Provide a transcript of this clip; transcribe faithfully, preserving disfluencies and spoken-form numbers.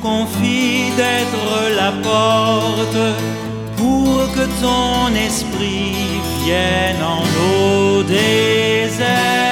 confie d'être la porte pour que ton esprit vienne en nos déserts.